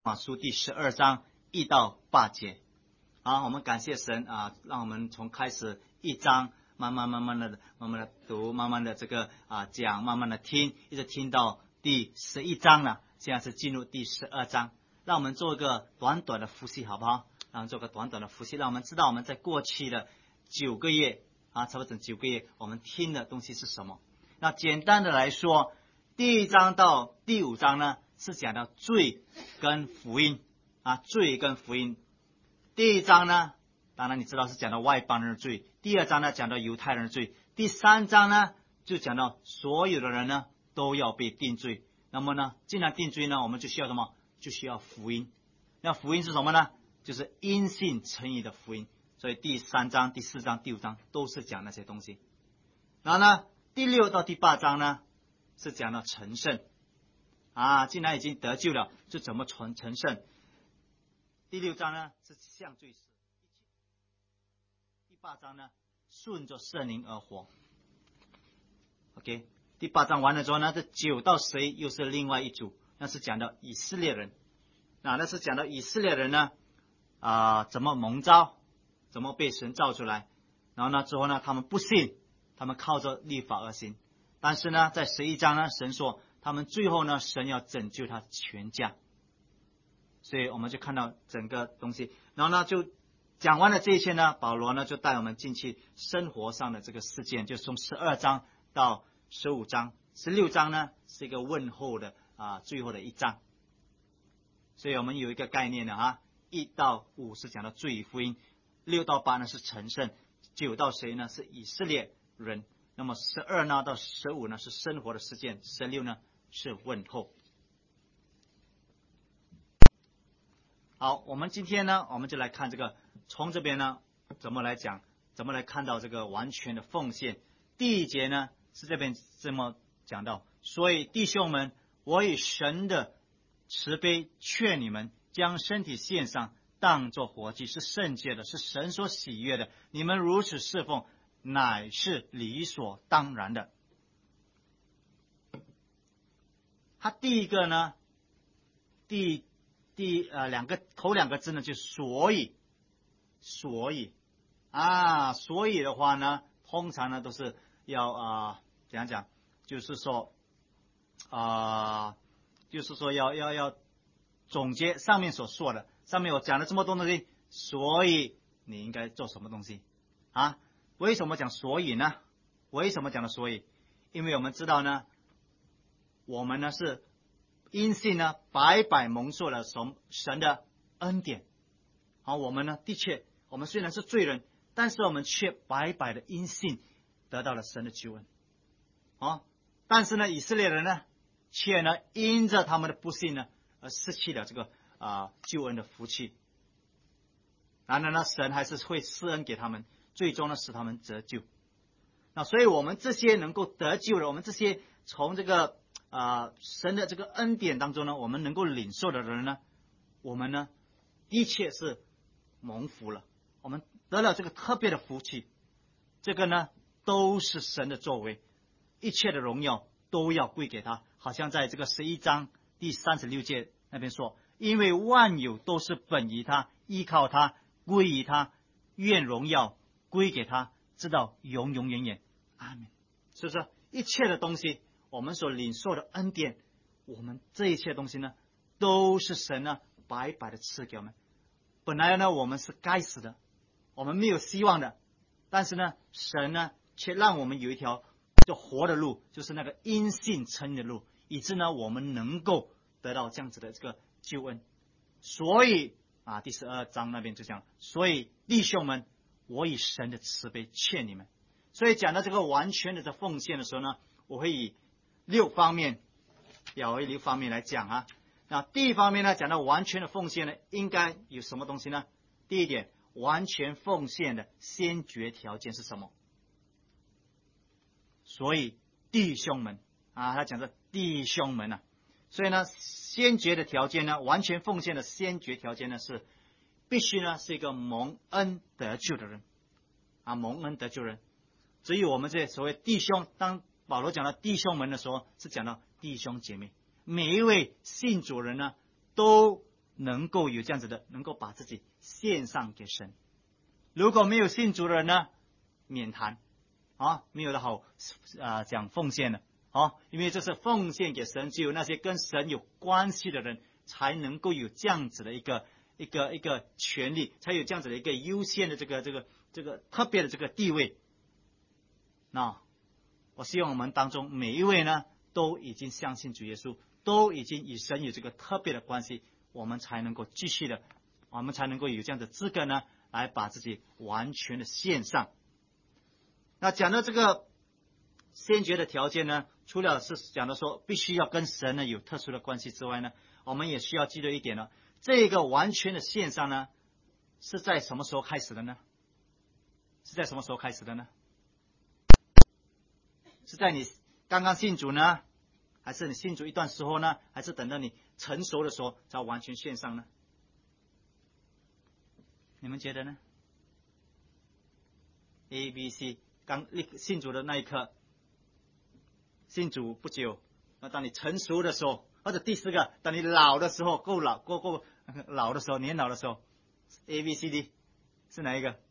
马书第12章1到8节。好，我们感谢神啊，让我们从开始1章慢慢的读，慢慢的讲，慢慢的听，一直听到第11章了。现在是进入第12章，让我们做个短短的复习，好不好？让我们做个短短的复习，让我们知道我们在过去的9个月啊，差不多整9个月，我们听的东西是什么。那简单的来说，第1章到第5章呢，是讲到罪跟福音啊，罪跟福音。第1章呢，当然你知道是讲到外邦人的罪；第2章呢，讲到犹太人的罪；第3章呢，就讲到所有的人呢都要被定罪。那么呢，既然定罪呢，我们就需要什么？就需要福音。那福音是什么呢？就是因信称义的福音。所以第3章、第4章、第5章都是讲那些东西。然后呢，第6到第8章呢，是讲到成圣啊，既然已经得救了，就怎么成圣。第6章呢是向罪死，第8章呢顺着圣灵而活。OK， 第8章完了之后呢，这9到10又是另外一组，那是讲到以色列人。那是讲到以色列人呢怎么蒙召，怎么被神造出来。然后呢之后呢，他们不信，他们靠着律法而行。但是呢，在11章呢，神说他们最后呢，神要拯救他全家。所以我们就看到整个东西，然后呢就讲完了这些呢，保罗呢就带我们进去生活上的这个事件，就从12章到15章，16章呢是一个问候的最后的一章。所以我们有一个概念的1到5是讲到罪与福音，6到8呢是成圣，9到10呢是以色列人，那么12呢到15呢是生活的事件，16呢是问候。好，我们今天呢，我们就来看这个，从这边呢怎么来讲，怎么来看到这个完全的奉献。第1节呢是这边这么讲到，所以弟兄们，我以神的慈悲劝你们，将身体献上，当作活祭，是圣洁的，是神所喜悦的。你们如此侍奉，乃是理所当然的。他第一个呢，头两个字呢，就所以的话呢，通常呢都是要怎样讲，就是说要总结上面所说的。上面我讲了这么多东西，所以你应该做什么东西啊？为什么讲所以呢？为什么讲的所以？因为我们知道呢，我们呢是因信呢白白蒙受了神的恩典。好，我们呢的确，我们虽然是罪人，但是我们却白白的因信得到了神的救恩。但是呢，以色列人呢，却呢因着他们的不信呢，而失去了这个救恩的福气。然而呢，神还是会施恩给他们，最终呢使他们得救。那所以我们这些能够得救的，我们这些从这个神的这个恩典当中呢，我们能够领受的人呢，我们呢的确是蒙福了，我们得了这个特别的福气。这个呢都是神的作为，一切的荣耀都要归给他。好像在这个11章第36节那边说，因为万有都是本于他，依靠他，归于他，愿荣耀归给他，直到永永远远。阿们。是不是一切的东西，我们所领受的恩典，我们这一切东西呢，都是神呢白白的赐给我们。本来呢我们是该死的，我们没有希望的，但是呢神呢却让我们有一条就活的路，就是那个因信称义的路，以致呢我们能够得到这样子的这个救恩。所以第12章那边就讲，所以弟兄们，我以神的慈悲劝你们。所以讲到这个完全的奉献的时候呢，我会以6方面来讲那第一方面呢，讲到完全的奉献呢，应该有什么东西呢？第一点，完全奉献的先决条件是什么？所以弟兄们他讲的弟兄们所以呢，先决的条件呢，完全奉献的先决条件呢，是必须呢是一个蒙恩得救的人蒙恩得救人。至于我们这所谓弟兄，当保罗讲到弟兄们的时候，是讲到弟兄姐妹，每一位信主人呢，都能够有这样子的，能够把自己献上给神。如果没有信主的人呢，免谈啊，没有的好讲奉献了啊，因为这是奉献给神，只有那些跟神有关系的人才能够有这样子的一个权利，才有这样子的一个优先的这个特别的这个地位。那我希望我们当中每一位呢，都已经相信主耶稣，都已经与神有这个特别的关系，我们才能够继续的，我们才能够有这样的资格呢，来把自己完全的献上。那讲到这个先决的条件呢，除了是讲的说必须要跟神呢有特殊的关系之外呢，我们也需要记得一点呢，这个完全的献上呢，是在什么时候开始的呢？是在什么时候开始的呢？是在你刚刚信主呢，还是你信主一段时候呢，还是等到你成熟的时候才完全献上呢？你们觉得呢 ？A、B、C， 刚信主的那一刻，信主不久，那当你成熟的时候，或者第四个，当你老的时候，够老的时候，年老的时候 ，A、B、C、D 是哪一个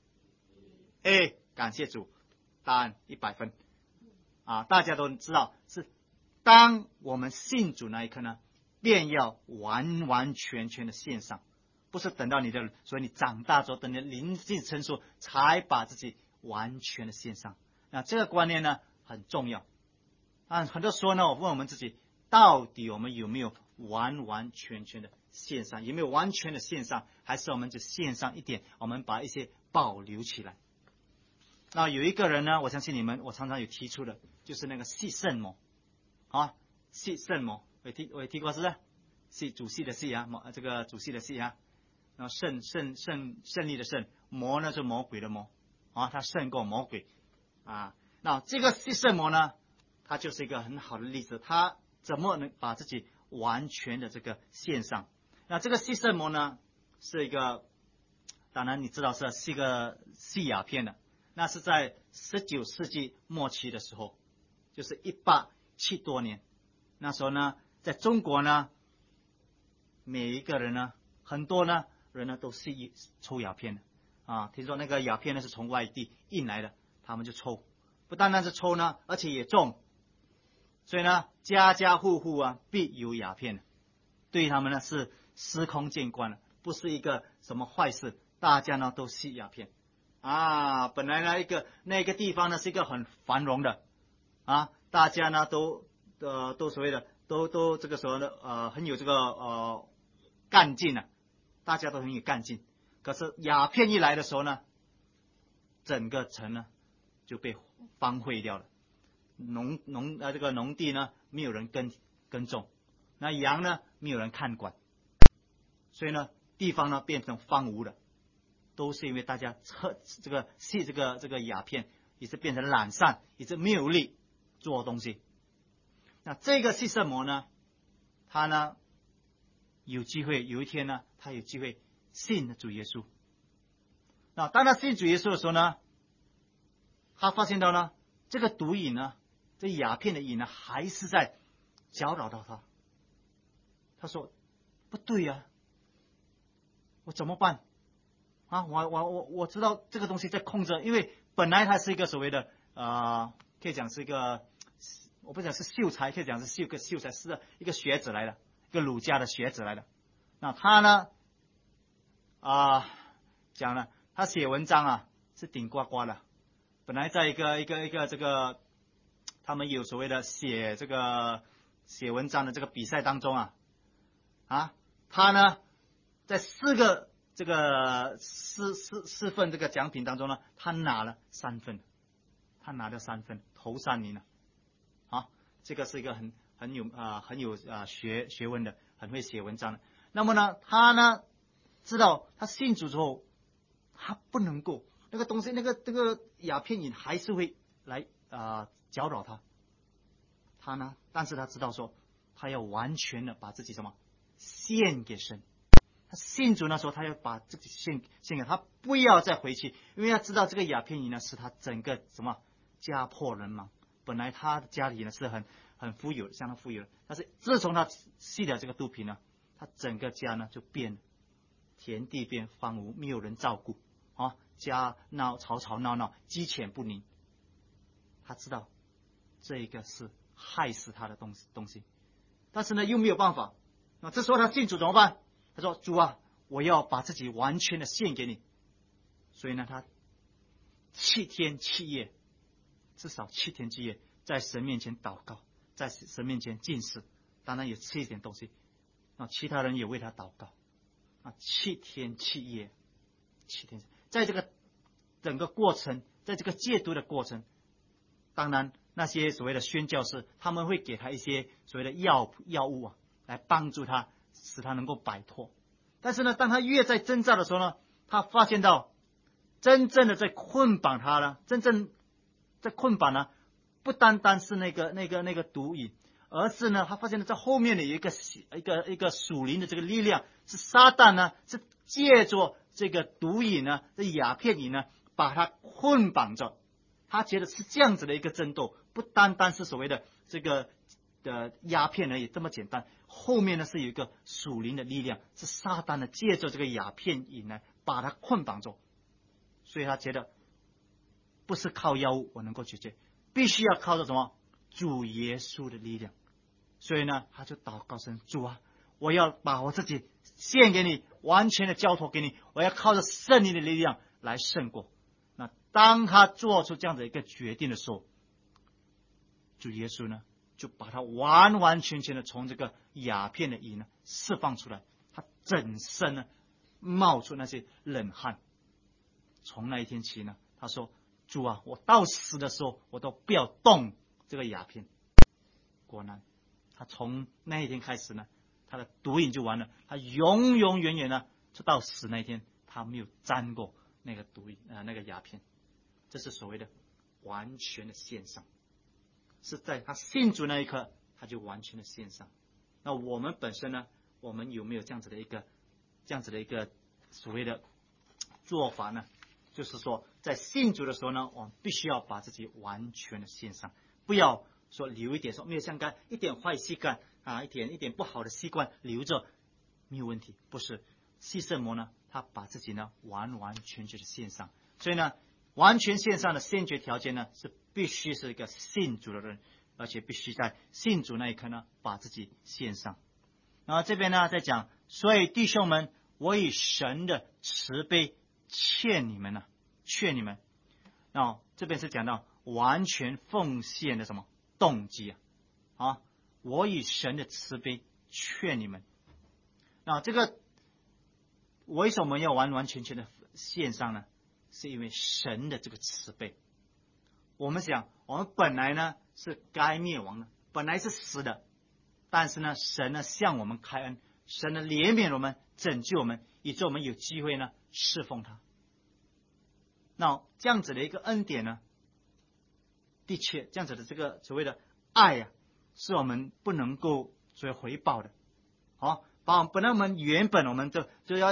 ？A， 感谢主，答案100分。大家都知道是当我们信主那一刻呢，便要完完全全的献上，不是等到所以你长大之后，等你临近成熟，才把自己完全的献上。那这个观念呢很重要。很多时候呢，我问我们自己，到底我们有没有完完全全的献上？有没有完全的献上？还是我们只献上一点，我们把一些保留起来？那有一个人呢，我相信你们，我常常有提出的，就是那个系圣魔系圣魔，我也提过是不是？系主系的系这个主系的系然后胜利的胜，魔呢是魔鬼的魔他胜过魔鬼那这个系圣魔呢，他就是一个很好的例子，他怎么能把自己完全的这个献上？那这个系圣魔呢，是一个，当然你知道是一个系鸦片的。那是在19世纪末期的时候，就是1870多年。那时候呢，在中国呢，每一个人呢，很多呢人呢都是抽鸦片的听说那个鸦片呢是从外地运来的，他们就抽，不单单是抽呢，而且也种，所以呢，家家户户必有鸦片，对于他们呢是司空见惯了，不是一个什么坏事，大家呢都吸鸦片。本来呢那个地方呢是一个很繁荣的大家呢都所谓的都这个时候呢很有这个干劲大家都很有干劲。可是鸦片一来的时候呢，整个城呢就被荒废掉了，这个农地呢没有人耕种，那羊呢没有人看管，所以呢地方呢变成荒芜的。都是因为大家这个鸦片也是变成懒散，也是没有力做东西。那这个系圣魔呢，他呢有机会有一天呢，他有机会信主耶稣。那当他信主耶稣的时候呢，他发现到呢，这个毒瘾呢，这鸦片的瘾呢，还是在搅扰到他。他说不对我怎么办？我知道这个东西在控制，因为本来它是一个所谓的可以讲是一个，我不讲是秀才，可以讲是秀才，是一个学子来的，一个儒家的学子来的。那他呢讲了，他写文章是顶呱呱的。本来在一个这个，他们有所谓的写文章的这个比赛当中他呢在四份这个奖品当中呢，他拿了3份，头3名了。这个是一个很有学问的，很会写文章的。那么呢，他呢知道他信主之后，他不能够那个东西，这个鸦片瘾还是会来搅扰他。他呢，但是他知道说，他要完全的把自己献给神。他信主那时候，他要把自己献给他，不要再回去，因为他知道这个鸦片瘾呢，是他整个家破人亡。本来他的家里呢是很富有，相当富有的，但是自从他吸了这个毒品呢， 他整个家呢就变了，田地变荒芜，没有人照顾啊，家吵吵闹闹，鸡犬不宁。他知道这个是害死他的东西，但是呢又没有办法。那这时候他信主怎么办？他说：“主啊，我要把自己完全的献给你。”所以呢，他7天7夜，至少7天7夜，在神面前祷告，在神面前禁食，当然也吃一点东西。那其他人也为他祷告。7天7夜，7天，在这个整个过程，在这个戒毒的过程，当然那些所谓的宣教士，他们会给他一些所谓的药物啊，来帮助他，使他能够摆脱。但是呢，当他越在挣扎的时候呢，他发现到真正的在捆绑他呢，真正在捆绑呢，不单单是那个毒瘾，而是呢，他发现在后面的有一个属灵的这个力量，是撒旦呢，是借着这个毒瘾呢，这鸦片瘾呢，把他捆绑着。他觉得是这样子的一个争斗，不单单是所谓的这个鸦片而已这么简单，后面呢是有一个属灵的力量，是撒旦呢借着这个鸦片瘾呢把他捆绑住，所以他觉得不是靠药物我能够解决，必须要靠着什么？主耶稣的力量。所以呢，他就祷告神：主啊，我要把我自己献给你，完全的交托给你，我要靠着圣灵的力量来胜过。那当他做出这样的一个决定的时候，主耶稣呢就把他完完全全的从这个鸦片的瘾呢释放出来，他整身呢冒出那些冷汗。从那一天起呢，他说：主啊，我到死的时候我都不要动这个鸦片。果然他从那一天开始呢，他的毒瘾就完了，他永永远远呢就到死那一天他没有沾过那个毒瘾那个鸦片。这是所谓的完全的献上，是在他信主那一刻他就完全的献上。那我们本身呢，我们有没有这样子的一个所谓的做法呢？就是说在信主的时候呢，我们必须要把自己完全的献上，不要说留一点，说没有相干一点坏习惯一点不好的习惯留着没有问题，不是。细圣魔呢，他把自己呢完完全全的献上，所以呢完全献上的先决条件呢，是必须是一个信主的人，而且必须在信主那一刻呢把自己献上。然后这边呢在讲，所以弟兄们，我以神的慈悲劝你们。这边是讲到完全奉献的什么动机我以神的慈悲劝你们。那这个为什么要完完全全的献上呢？是因为神的这个慈悲。我们想，我们本来呢是该灭亡的，本来是死的，但是呢神呢向我们开恩，神呢怜悯我们，拯救我们，以致我们有机会呢侍奉他。那这样子的一个恩典呢，的确这样子的这个所谓的爱是我们不能够所谓回报的。本来我们原本我们就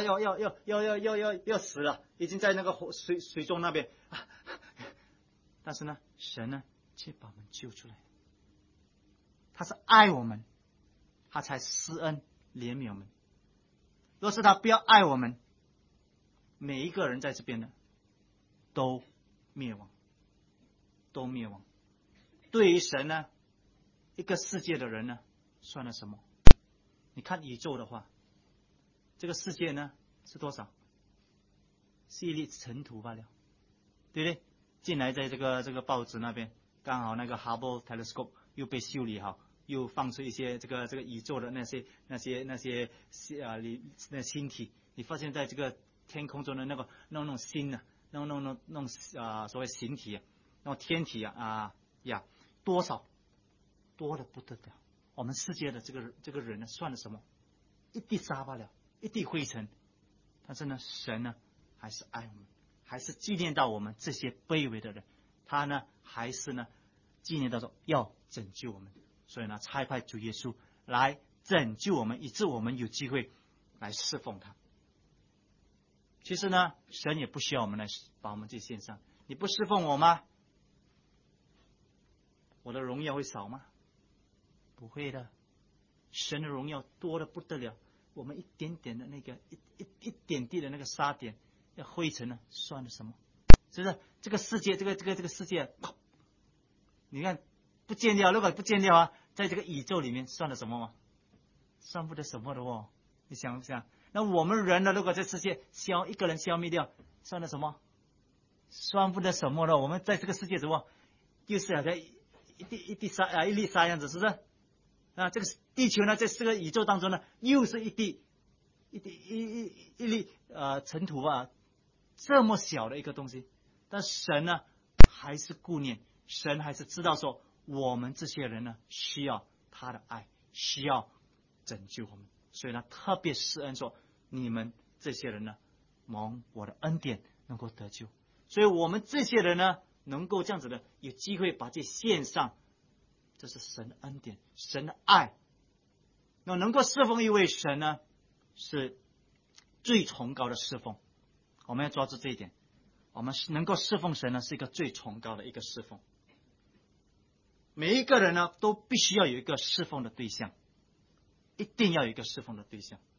要死了，已经在那个水中那边但是呢神呢却把我们救出来，他是爱我们，他才施恩怜悯我们。若是他不要爱我们，每一个人在这边呢都灭亡。对于神呢，一个世界的人呢算了什么？你看宇宙的话，这个世界呢是多少？是一粒尘土罢了，对不对？近来在这个报纸那边，刚好那个 Hubble Telescope 又被修理好，又放出一些这个宇宙的那些星体。你发现在这个天空中的那种星所谓形体那种天体多少多的不得了。我们世界的这个人呢，算了什么？一滴沙罢了，一滴灰尘。但是呢，神呢还是爱我们，还是纪念到我们这些卑微的人，他呢还是呢纪念到说要拯救我们，所以呢差派主耶稣来拯救我们，以致我们有机会来侍奉他。其实呢，神也不需要我们来把我们这献上。你不侍奉我吗？我的荣耀会少吗？不会的，神的荣耀多得不得了。 我们一点点的那个一点地的那个沙点，那灰尘呢，算了什么？是不是？这个世界，这个世界，你看不见掉，如果不见掉啊，在这个宇宙里面算了什么吗？算不得什么的哦。你想不想？那我们人呢？如果这世界一个人消灭掉，算了什么？算不得什么的。我们在这个世界怎么，就是好像一粒沙样子，是不是？啊，这个地球呢，在这个宇宙当中呢，又是一粒尘土啊，这么小的一个东西，但神呢还是顾念，神还是知道说我们这些人呢需要他的爱，需要拯救我们，所以呢特别施恩说你们这些人呢蒙我的恩典能够得救，所以我们这些人呢能够这样子的有机会把这献上，这是神的恩典，神的爱。那能够侍奉一位神呢，是最崇高的侍奉。我们要抓住这一点，我们能够侍奉神呢，是一个最崇高的一个侍奉。每一个人呢，都必须要有一个侍奉的对象，一定要有一个侍奉的对象。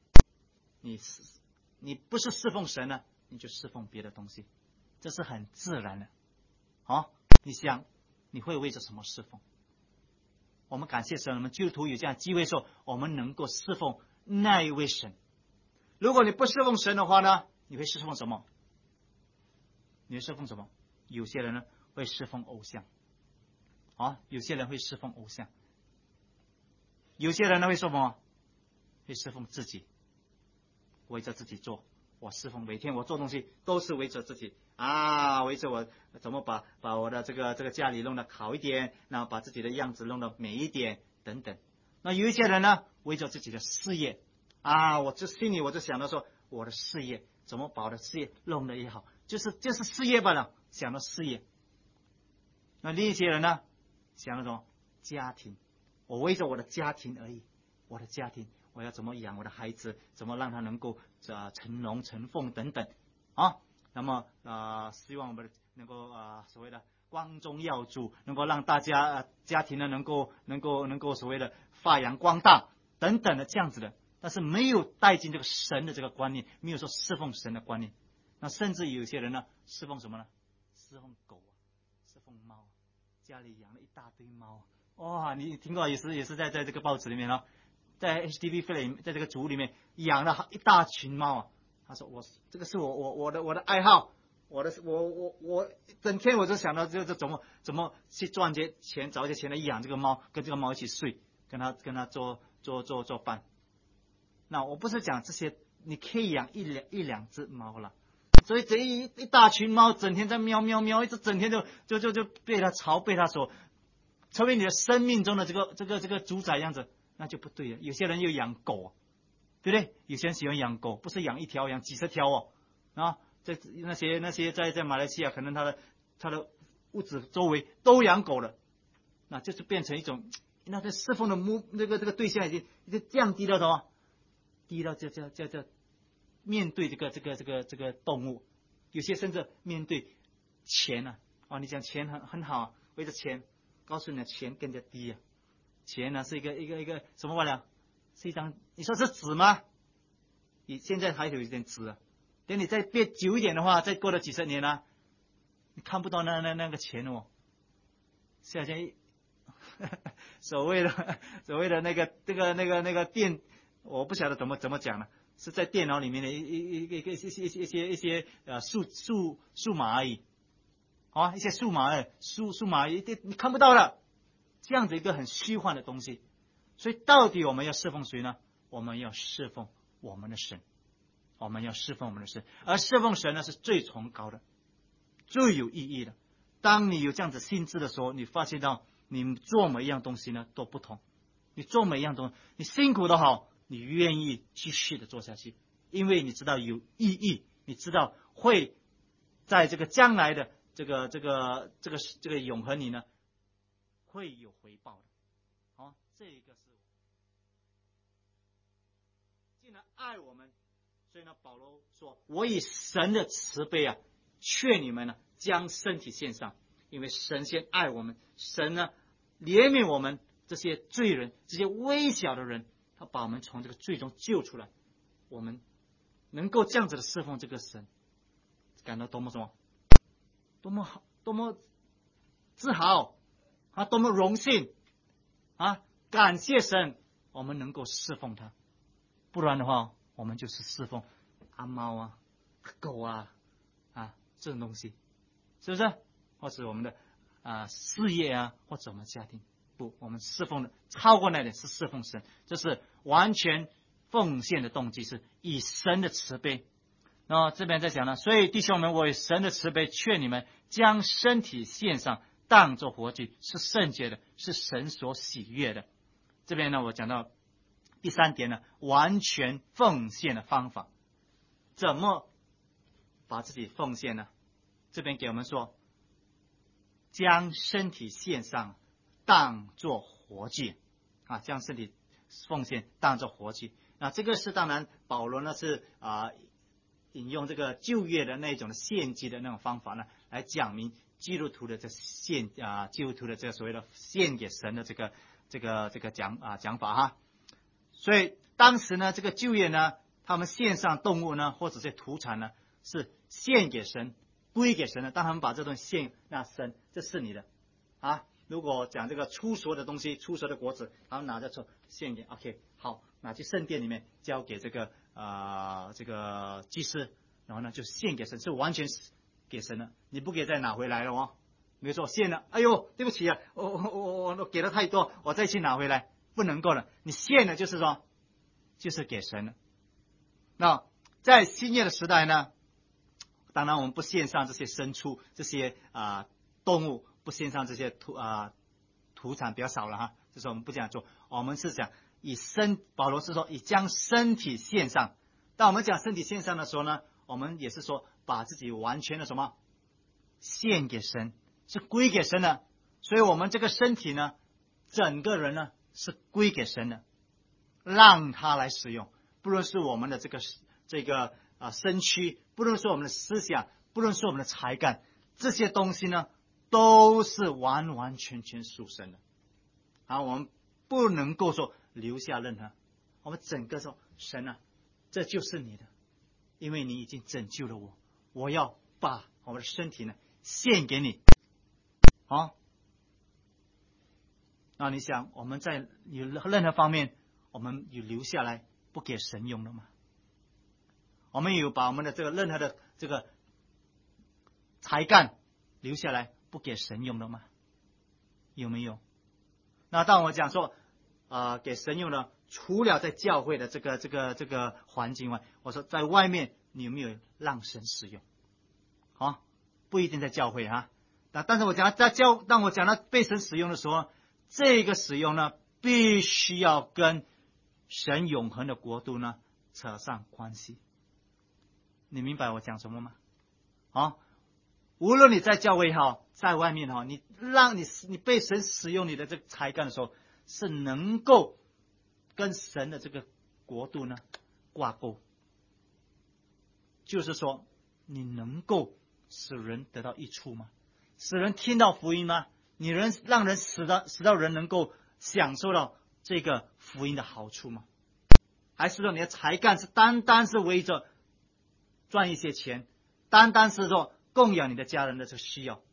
你不是侍奉神呢，你就侍奉别的东西，这是很自然的。好，你想你会为着什么侍奉？我们感谢神，我们基督徒有这样机会说，我们能够侍奉那一位神。如果你不侍奉神的话呢，你会侍奉什么？你会侍奉什么？有些人呢会侍奉偶像，有些人会侍奉偶像，有些人呢会说什么？会侍奉自己，围着自己做。我侍奉，每天我做东西都是围着自己围着我怎么把我的这个家里弄得好一点，然后把自己的样子弄得美一点等等。那有一些人呢围着自己的事业我这心里我就想到说，我的事业怎么把我的事业弄得也好，就是事业罢了，想到事业。那另一些人呢想到什么？家庭，我围着我的家庭而已，我的家庭我要怎么养我的孩子，怎么让他能够成龙成凤等等那么希望我们能够所谓的光宗耀祖，能够让大家家庭呢能够所谓的发扬光大等等的这样子的，但是没有带进这个神的这个观念，没有说侍奉神的观念。那甚至有些人呢侍奉什么呢？侍奉狗侍奉猫，家里养了一大堆猫你听过也是在这个报纸里面在 HTV Film 在这个组里面养了一大群猫他说这个是我的爱好，我整天我就想到就是怎么去赚些钱，找一些钱来养这个猫，跟这个猫一起睡，跟它做饭。那我不是讲这些，你可以养一两只猫了，所以这一大群猫整天在喵喵喵，一直整天就被它吵，被它所成为你的生命中的这个主宰样子，那就不对了。有些人又养狗，对不对？有些人喜欢养狗，不是养一条，养几十条在那些在马来西亚，可能他的屋子周围都养狗了，那就是变成一种，那这侍奉的这个对象已经降低到什么？低到这面对这个动物，有些甚至面对钱你讲钱很好为了钱，告诉你钱更加低钱呢是一个什么玩意？是一张，你说是纸吗？你现在还有一点纸等你再变久一点的话，再过了几十年你看不到那个钱是好像所谓的那个电，我不晓得怎么讲了，是在电脑里面的一些数码而已一些数码而已，你看不到了，这样子一个很虚幻的东西。所以到底我们要侍奉谁呢？我们要侍奉我们的神，我们要侍奉我们的神，而侍奉神呢是最崇高的，最有意义的。当你有这样子心智的时候，你发现到你做每一样东西呢都不同，你做每一样东西，你辛苦的好，你愿意继续的做下去，因为你知道有意义，你知道会在这个将来的这个永恒里呢会有回报的。这个是既然爱我们，所以呢保罗说，我以神的慈悲劝你们呢将身体献上，因为神先爱我们，神呢怜悯我们这些罪人，这些微小的人， 他把我们从这个罪中救出来，我们能够这样子的侍奉这个神，感到多么什么，多么好，多么自豪啊，多么荣幸啊！感谢神，我们能够侍奉他，不然的话，我们就是侍奉阿猫啊、狗啊这种东西，是不是？或者我们的事业啊，或者我们家庭，不，我们侍奉的超过那点是侍奉神，这是完全奉献的动机，是以神的慈悲。然后这边在讲呢，所以弟兄们，我以神的慈悲劝你们，将身体献上，当作活祭，是圣洁的，是神所喜悦的。这边呢，我讲到第3点呢，完全奉献的方法，怎么把自己奉献呢？这边给我们说，将身体献上，当作活祭将身体奉献当作活祭。那这个是当然，保罗呢是引用这个旧约的那种的献祭的那种方法呢，来讲明基督徒的基督徒的这个所谓的献给神的这个讲法哈。所以当时呢，这个旧约呢，他们献上动物呢，或者是土产呢，是献给神、归给神的。当他们把这东西献，那神这是你的如果讲这个出熟的东西、出熟的果子，他们拿着说献给 OK 好，拿去圣殿里面交给这个祭司，然后呢就献给神，是完全给神了，你不可以再拿回来了哦。没错，献了，哎呦，对不起啊，我给了太多，我再去拿回来，不能够了。你献了就是说，就是给神了。那在新约的时代呢，当然我们不献上这些牲畜、这些动物，不献上这些土产比较少了哈，就是我们不这样做，我们是讲保罗是说以将身体献上。当我们讲身体献上的时候呢，我们也是说把自己完全的什么献给神，是归给神的。所以我们这个身体呢，整个人呢是归给神的，让他来使用。不论是我们的这个身躯，不论是我们的思想，不论是我们的才干，这些东西呢都是完完全全属神的我们不能够说留下任何，我们整个说神这就是你的，因为你已经拯救了我，我要把我们的身体呢献给你那你想我们在有任何方面我们有留下来不给神用的吗？我们有把我们的这个任何的这个才干留下来不给神用的吗？有没有？那当我讲说给神用的，除了在教会的这个环境外，我说在外面你有没有让神使用？不一定在教会但是我讲当我讲到被神使用的时候，这个使用呢必须要跟神永恒的国度呢扯上关系。你明白我讲什么吗？无论你在教会好，在外面好，你被神使用你的这个才干的时候，是能够跟神的这个国度呢挂钩，就是说你能够使人得到益处吗？使人听到福音吗？你让人使到人能够享受到这个福音的好处吗？还是说你的才干是单单是为着赚一些钱，单单是说供养你的家人的这个需要？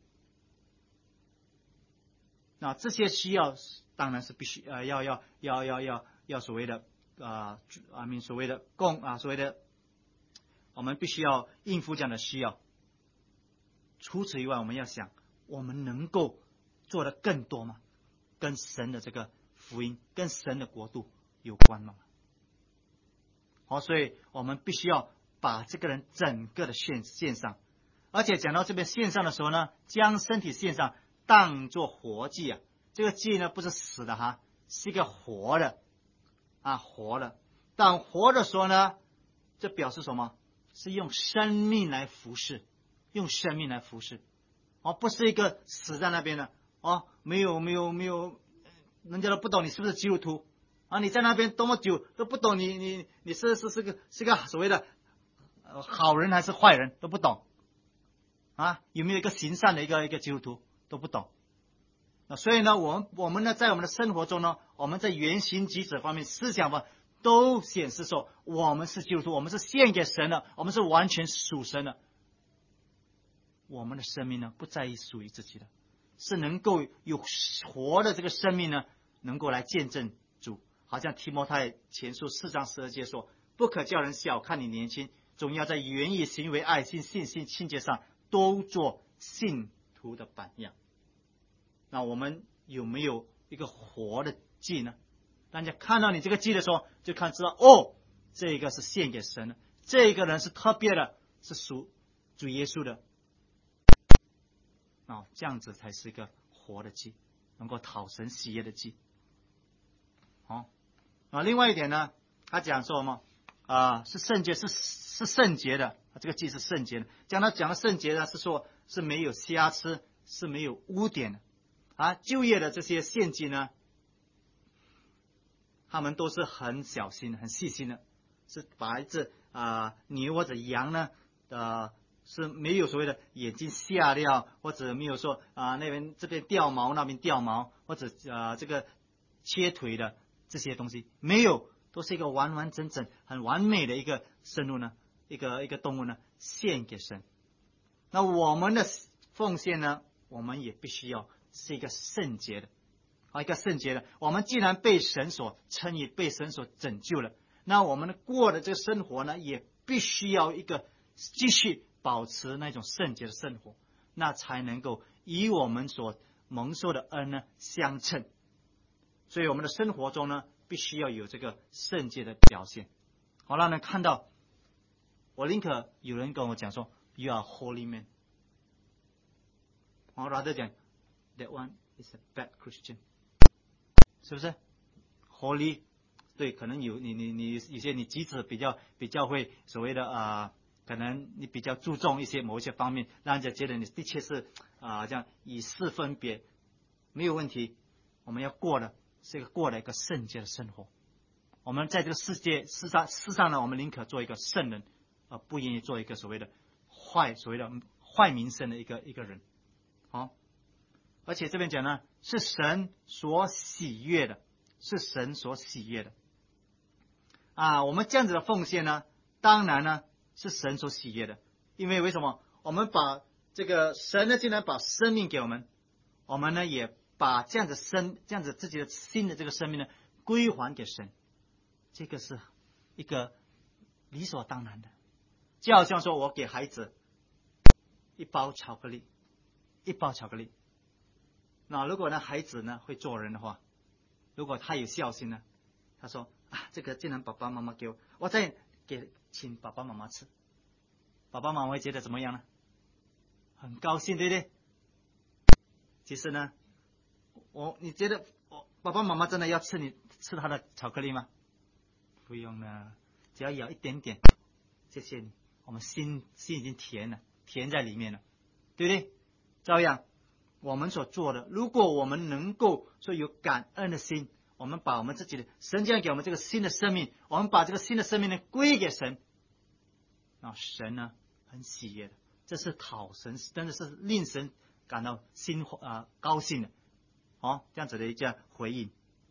那这些需要当然是必须要所谓的所谓的所谓的我们必须要应付这样的需要。除此以外，我们要想我们能够做得更多吗？跟神的这个福音跟神的国度有关吗？所以我们必须要把这个人整个的献上。而且讲到这边献上的时候呢，将身体献上当作活祭这个祭呢不是死的是一个活的活的。当活的时候呢，这表示什么？是用生命来服侍，用生命来服侍不是一个死在那边的没有，人家都不懂你是不是基督徒你在那边多么久都不懂你是个所谓的好人还是坏人都不懂有没有一个行善的一个基督徒都不懂那所以呢，我们呢，在我们的生活中呢，我们在言行举止方面、思想方面都显示说，我们是基督徒，我们是献给神的，我们是完全属神的。我们的生命呢，不在于属于自己的，是能够有活的这个生命呢，能够来见证主。好像提摩太前书4章12节说：“不可叫人小看你年轻，总要在言语、行为、爱心、信心、清洁上都做信徒的榜样。”那我们有没有一个活的祭呢？大家看到你这个祭的时候，就看知道哦，这个是献给神的，这个人是特别的，是属主耶稣的。这样子才是一个活的祭，能够讨神喜悦的祭。另外一点呢，他讲说什么是圣洁，是圣洁的，这个祭是圣洁的。讲的圣洁呢，是说是没有瑕疵，是没有污点的。旧约的这些献祭呢，他们都是很小心、很细心的，是把一只牛或者羊呢，是没有所谓的眼睛下掉，或者没有说这边掉毛那边掉毛，或者这个切腿的这些东西没有，都是一个完完整整、很完美的一个生物呢，一个动物呢，献给神。那我们的奉献呢，我们也必须要是一个圣洁的，一个圣洁的。我们既然被神所称义，被神所拯救了，那我们过的这个生活呢，也必须要一个继续保持那种圣洁的生活，那才能够与我们所蒙受的恩呢相称。所以我们的生活中呢，必须要有这个圣洁的表现。好，让人看到，我宁可有人跟我讲说 ，You are holy man， 我rather讲 That one is a bad Christian， 是不是 ？Holy， 对，可能有你有些你举止比较会所谓的可能你比较注重一些某一些方面，让人家觉得你的确是这样以是分别，没有问题。我们要过的是过了一个圣洁的生活。我们在这个世上呢，我们宁可做一个圣人，不愿意做一个所谓的坏名声的一个人。而且这边讲呢，是神所喜悦的，是神所喜悦的。我们这样子的奉献呢，当然呢是神所喜悦的，因为什么？我们把这个神呢，竟然把生命给我们，我们呢也把这样子自己的新的这个生命呢归还给神，这个是一个理所当然的。就好像说我给孩子一包巧克力，那如果呢孩子呢会做人的话，如果他有孝心呢，他说这个既然爸爸妈妈给我再请爸爸妈妈吃，爸爸妈妈会觉得怎么样呢？很高兴，对不对？其实呢，你觉得爸爸妈妈真的要吃他的巧克力吗？不用了，只要咬一点点，谢谢你，我们心已经甜了，甜在里面了，对不对？照样我们所做的，如果我们能够说有感恩的心，我们把我们自己的神将给我们这个新的生命，我们把这个新的生命呢归给神，那神呢很喜悦的，这是讨神，真的是令神感到高兴的，这样子的一个回应。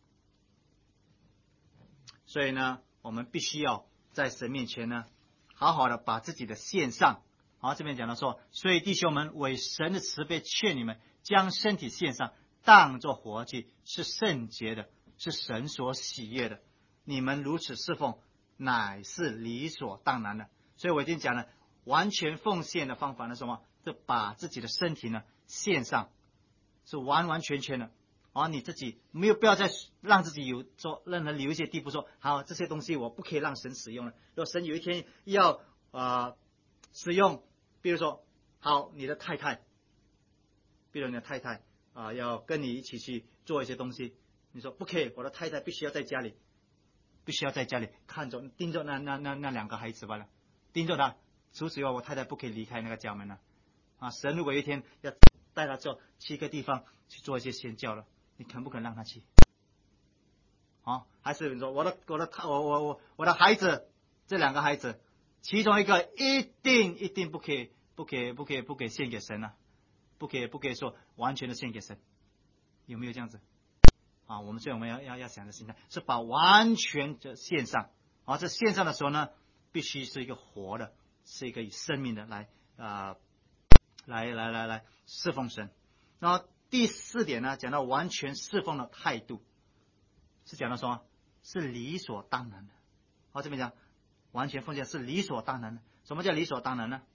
所以呢，我们必须要在神面前呢，好好的把自己的献上。这边讲到说，所以弟兄们，为神的慈悲劝你们，将身体献上，当作活祭，是圣洁的，是神所喜悦的。你们如此侍奉，乃是理所当然的。所以我已经讲了，完全奉献的方法呢，什么？就把自己的身体呢献上，是完完全全的。你自己没有必要再让自己有一些地步说，好，这些东西我不可以让神使用了。如果神有一天要使用，比如说，好，你的太太要跟你一起去做一些东西，你说不可以，我的太太必须要在家里看着盯着那两个孩子吧了，盯着他。除此以外，我太太不可以离开那个家门了。神如果有一天要带他去一个地方去做一些宣教了，你肯不肯让他去？还是你说我的孩子，这两个孩子，其中一个一定不可以献给神啊，不可以说完全的献给神。 有没有这样子？所以我们要想的心态是把完全的献上。这献上的时候呢，必须是一个活的，是一个以生命的来侍奉神。然后第4点呢，讲到完全侍奉的态度，是讲到什么？是理所当然的。这边讲完全奉献是理所当然的。什么叫理所当然呢？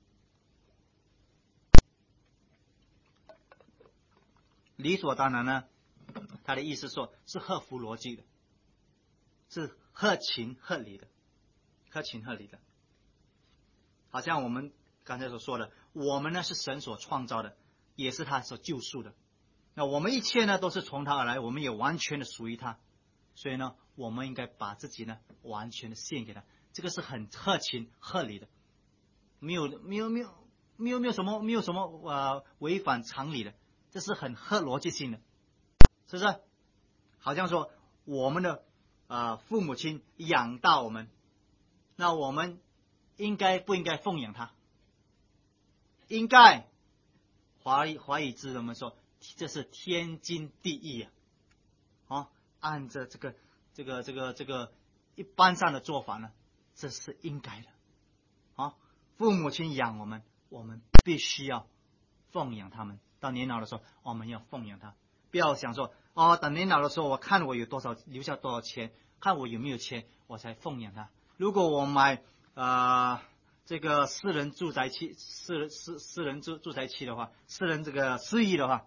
理所当然呢，他的意思说是合乎逻辑的，是合情合理的，合情合理的。好像我们刚才所说的，我们呢是神所创造的，也是他所救赎的。那我们一切呢都是从他而来，我们也完全的属于他，所以呢，我们应该把自己呢完全的献给他，这个是很合情合理的，没有什么违反常理的，这是很合逻辑性的，是不是？好像说我们的父母亲养大我们，那我们应该不应该奉养他？应该。华语字我们说这是天经地义按照这个一般上的做法呢，这是应该的。父母亲养我们，我们必须要奉养他们。到年老的时候，我们要奉养他，不要想说等年老的时候，我看我有多少，留下多少钱，看我有没有钱，我才奉养他。如果我买这个私人住宅区的话，私人这个私域的话，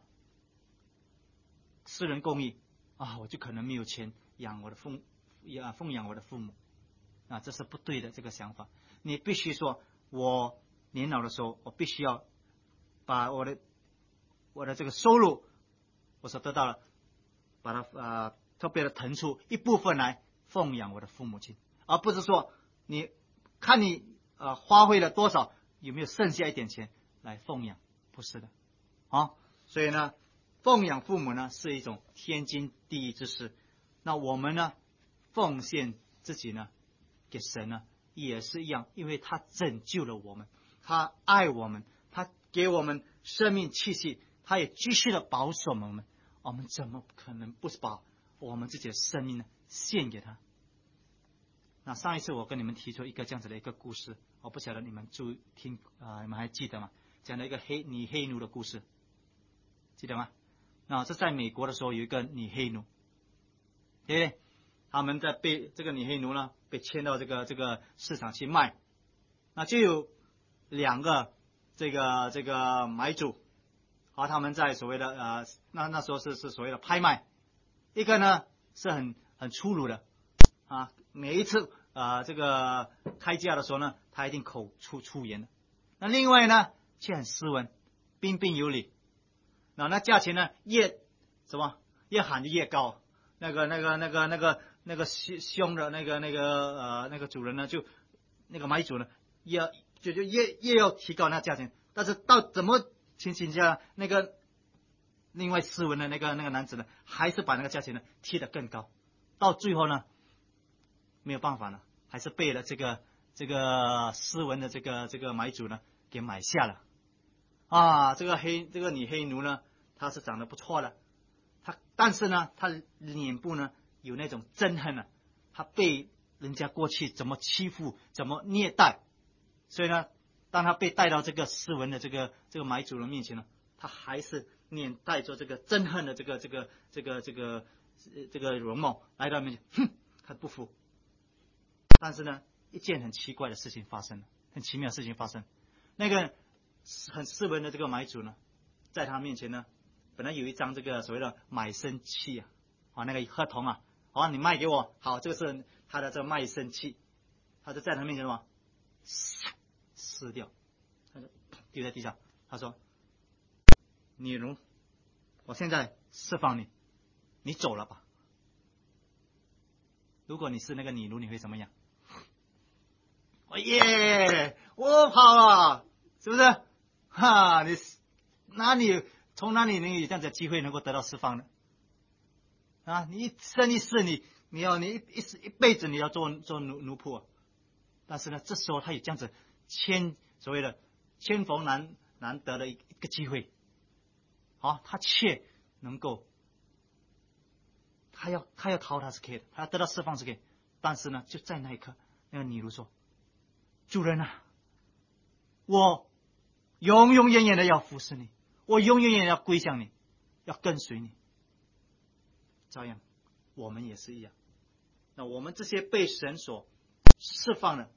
私人公寓我就可能没有钱奉养我的父母这是不对的这个想法。你必须说，我年老的时候，我必须要把我的这个收入，我所得到的，把它特别的腾出一部分来奉养我的父母亲，而不是说你看你花费了多少，有没有剩下一点钱来奉养，不是的所以呢，奉养父母呢是一种天经地义之事。那我们呢，奉献自己呢给神呢也是一样，因为他拯救了我们，他爱我们，他给我们生命气息，他也继续的保守我们，我们怎么可能不把我们自己的生命呢献给他？那上一次我跟你们提出一个这样子的一个故事，我不晓得你们听你们还记得吗？讲了一个女黑奴的故事，记得吗？那这在美国的时候有一个女黑奴，对不对？他们在被这个女黑奴呢被牵到这个市场去卖，那就有2个这个买主，他们在所谓的那时候是所谓的拍卖，一个呢是很粗鲁的每一次这个开价的时候呢，他一定口出言的。那另外呢却很斯文，彬彬有礼。那价钱呢越喊就越高。那个凶的那个主人呢，就那个买主呢，越要提高那价钱。但是到怎么情形下，那个另外斯文的那个男子呢，还是把那个价钱呢提得更高。到最后呢，没有办法了，还是被了这个斯文的这个买主呢给买下了。这个女黑奴呢，她是长得不错的，但是呢，她脸部呢有那种憎恨她被人家过去怎么欺负，怎么虐待，所以呢，当她被带到这个斯文的这个买主人面前呢，她还是带着这个憎恨的这个容貌来到面前，她不服。但是呢，一件很奇怪的事情发生了，很奇妙的事情发生。那个很斯文的这个买主呢，在他面前呢，本来有一张这个所谓的买身契那个合同你卖给我，好，这个是他的这个卖身契，他就在他面前撕掉，他就丢在地上，他说：“女奴，我现在释放你，你走了吧。”如果你是那个女奴，你会怎么样？我跑了，是不是？你从哪里能有这样的机会能够得到释放呢？你一生一世，你一辈子你要做奴仆但是呢，这时候他有这样子所谓的千逢难得的一个机会，他却能够，他要逃他是可以的，他要得到释放是可以，但是呢，就在那一刻，那个尼禄说：“主人啊，我永永远远的要服侍你，我永永远远要归向你，要跟随你。”照样，我们也是一样。那我们这些被神所释放的，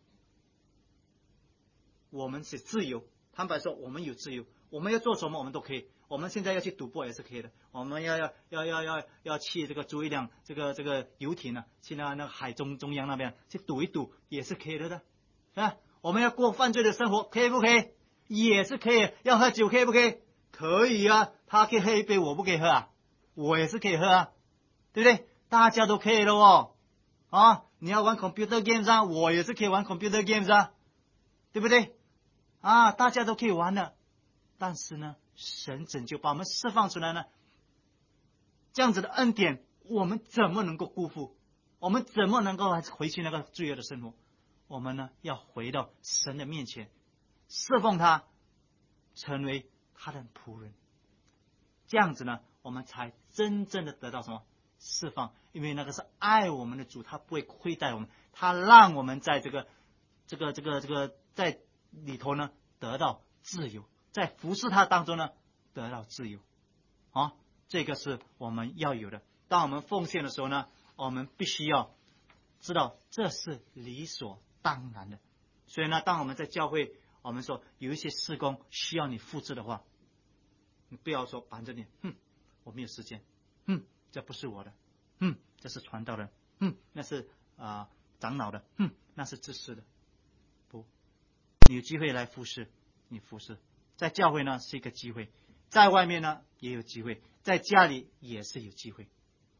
我们是自由。坦白说，我们有自由，我们要做什么我们都可以。我们现在要去赌博也是可以的，我们要去这个租一辆这个游艇呢，去那个海中央那边去赌一赌也是可以的，啊，我们要过犯罪的生活可以不可以？也是可以。要喝酒可以不可以？可以啊，他可以喝一杯，我不可以喝啊，我也是可以喝啊，对不对？大家都可以的哦。啊，你要玩 computer games 啊，我也是可以玩 computer games 啊，对不对？啊，大家都可以玩的。但是呢，神拯救把我们释放出来呢，这样子的恩典，我们怎么能够辜负？我们怎么能够回去那个罪恶的生活？我们呢，要回到神的面前，侍奉他，成为他的仆人。这样子呢，我们才真正的得到什么释放？因为那个是爱我们的主，他不会亏待我们，他让我们在这个在里头呢得到自由，在服侍他当中呢得到自由。啊，这个是我们要有的。当我们奉献的时候呢，我们必须要知道这是理所当然的。所以呢，当我们在教会，我们说有一些事工需要你付置的话，你不要说板着脸，我没有时间，这不是我的，这是传道人，那是长老的，那是知识的。不，你有机会来服侍，你服侍，在教会呢是一个机会，在外面呢也有机会，在家里也是有机会，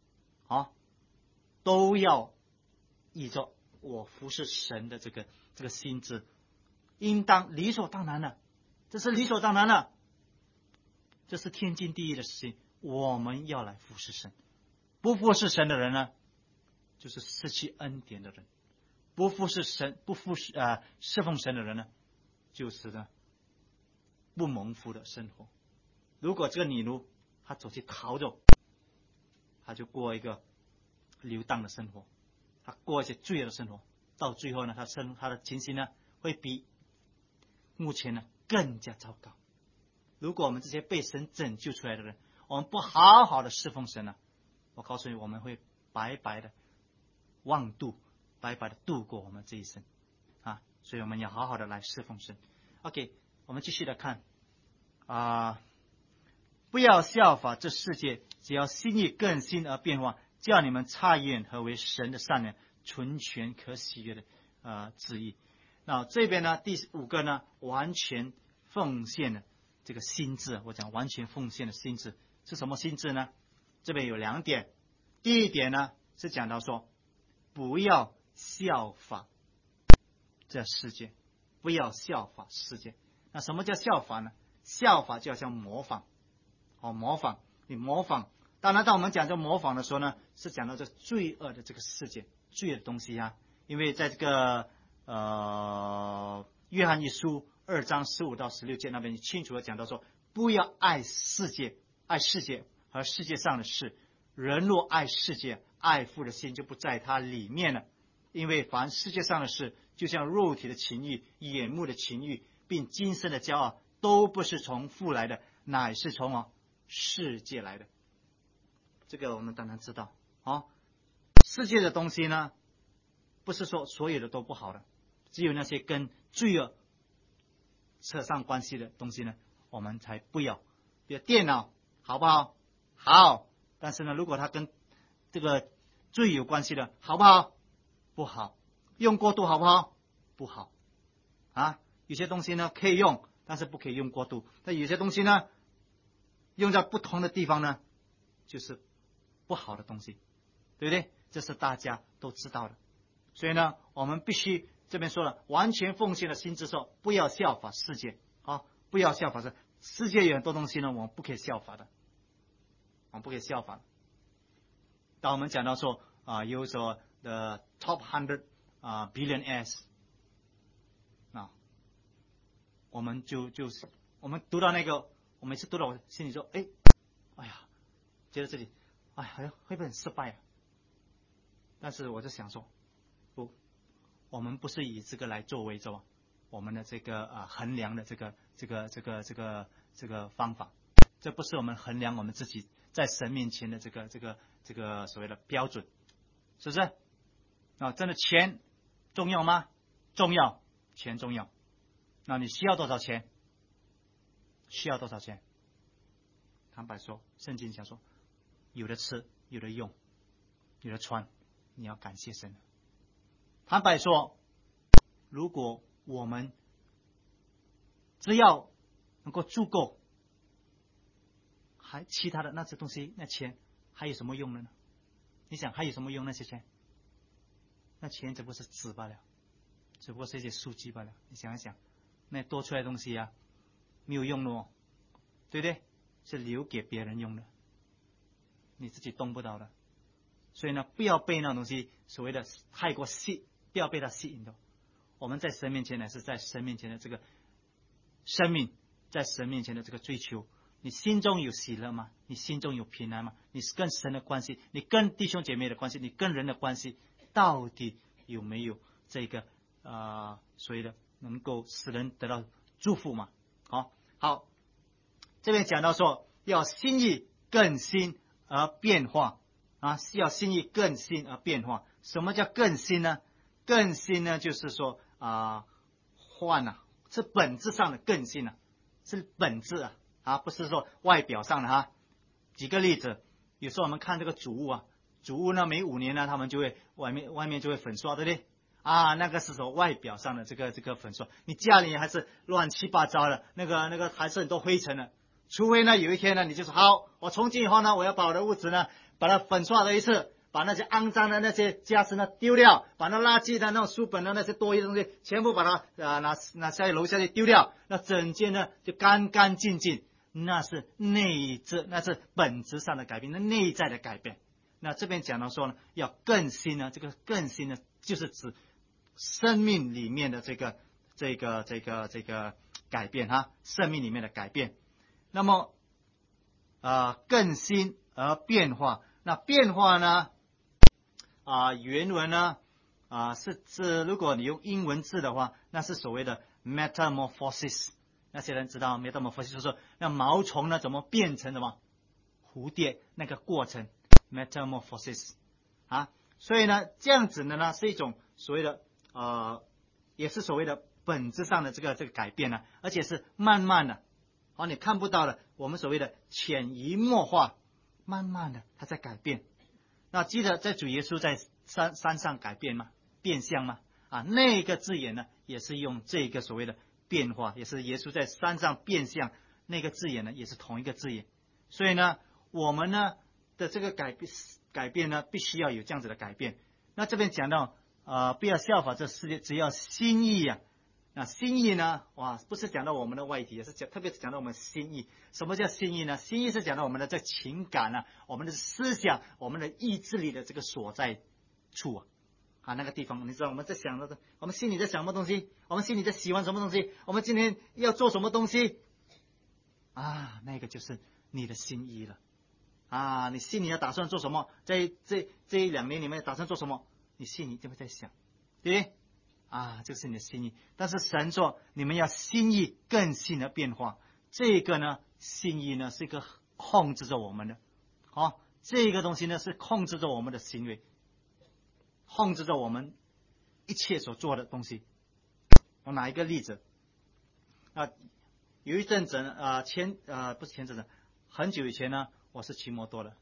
都要依着我服侍神的这个心智，应当理所当然的，这是理所当然的，这是天经地义的事情。我们要来服侍神，不服侍神的人呢，就是失去恩典的人；不服侍神、侍奉神的人呢，就是呢不蒙福的生活。如果这个尼禄他走去逃走，他就过一个流荡的生活，他过一些罪恶的生活，到最后呢，他的情形呢会比目前呢更加糟糕。如果我们这些被神拯救出来的人，我们不好好的侍奉神呢，我告诉你，我们会白白的妄度，白白的度过我们这一生啊！所以我们要好好的来侍奉神。OK， 我们继续来看不要效法这世界，只要心意更新而变化，叫你们察验何为神的善良、纯全可喜悦的旨意。那这边呢，第5个呢，完全奉献的这个心志，我讲完全奉献的心志是什么心志呢？这边有2点。第一点呢，是讲到说，不要效法这世界，不要效法世界。那什么叫效法呢？效法就好像模仿，模仿，你模仿。当然，当我们讲这模仿的时候呢，是讲到这罪恶的这个世界，罪恶的东西啊。因为在这个约翰一书2章15到16节那边清楚的讲到说，不要爱世界和世界上的事。人若爱世界，爱父的心就不在他里面了。因为凡世界上的事，就像肉体的情欲、眼目的情欲，并今生的骄傲，都不是从父来的，乃是从世界来的。这个我们当然知道世界的东西呢，不是说所有的都不好的，只有那些跟罪恶扯上关系的东西呢，我们才不要。比如电脑好不好？好，但是呢，如果它跟这个罪有关系的，好不好？不好。用过度好不好？不好有些东西呢可以用，但是不可以用过度。但有些东西呢，用在不同的地方呢，就是不好的东西，对不对？这是大家都知道的。所以呢，我们必须这边说了，完全奉献的心之后，不要效法世界不要效法世界有很多东西呢，我们不可以效法的，我们不可以效法。当我们讲到说有说的 top 100billionaires我们我们读到那个，我每次读到我心里说，哎呀， 觉得自己好像会不会很失败啊？但是我就想说，不，我们不是以这个来作为着我们的这个衡量的这个方法，这不是我们衡量我们自己在神面前的这个所谓的标准，是不是？真的钱重要吗？重要，钱重要。那你需要多少钱？需要多少钱？坦白说，圣经讲说，有的吃，有的用，有的穿，你要感谢神。坦白说，如果我们只要能够足够，还其他的那些东西，那钱还有什么用呢？你想还有什么用？那些钱，那钱只不过是纸罢了，只不过是一些数据罢了。你想一想，那多出来的东西没有用的对不对？是留给别人用的，你自己动不到的。所以呢，不要被那种东西所谓的太过不要被它吸引的。我们在神面前呢，是在神面前的这个生命，在神面前的这个追求。你心中有喜乐吗？你心中有平安吗？你跟神的关系，你跟弟兄姐妹的关系，你跟人的关系，到底有没有这个所谓的能够使人得到祝福嘛？好，这边讲到说要心意更新而变化要心意更新而变化。什么叫更新呢？更新呢，就是说换是本质上的更新是本质不是说外表上的举个例子，有时候我们看这个主屋呢，每5年呢，他们就会外面就会粉刷，对不对？那个是说外表上的这个粉刷，你家里还是乱七八糟的，那个还是很多灰尘的。除非呢有一天呢，你就说好，我从今以后呢，我要把我的屋子呢，把它粉刷了一次，把那些肮脏的那些家私呢丢掉，把那垃圾的那种书本的那些多余的东西全部把它拿下楼下去丢掉，那整间呢就干干净净。那是那是本质上的改变，那内在的改变。那这边讲到说呢，要更新呢，这个更新呢，就是指生命里面的这个改变生命里面的改变。那么更新而变化，那变化呢原文呢是如果你用英文字的话，那是所谓的 metamorphosis。那些人知道 metamorphosis 就是说那毛虫呢怎么变成什么蝴蝶那个过程 metamorphosis 所以呢这样子的呢是一种所谓的也是所谓的本质上的这个改变而且是慢慢的你看不到的，我们所谓的潜移默化，慢慢的它在改变。那记得在主耶稣在山上改变吗？变相吗？那个字眼呢也是用这个所谓的变化，也是耶稣在山上变相，那个字眼呢也是同一个字眼。所以呢我们呢的这个改变呢必须要有这样子的改变。那这边讲到不要效法这世界，只要心意那心意呢不是讲到我们的外体，也是特别是讲到我们心意。什么叫心意呢？心意是讲到我们的这情感我们的思想，我们的意志力的这个所在处那个地方，你知道我们在想的，我们心里在想什么东西，我们心里在喜欢什么东西，我们今天要做什么东西那个就是你的心意了你心里要打算做什么，在这1-2年里面打算做什么，你心里就会在想，对不对这是你的心意。但是神说你们要心意更新的变化，这个呢心意呢是一个控制着我们的这个东西呢是控制着我们的行为，控制着我们一切所做的东西。我拿一个例子有一阵子不是前阵子，很久以前呢我是骑摩托的，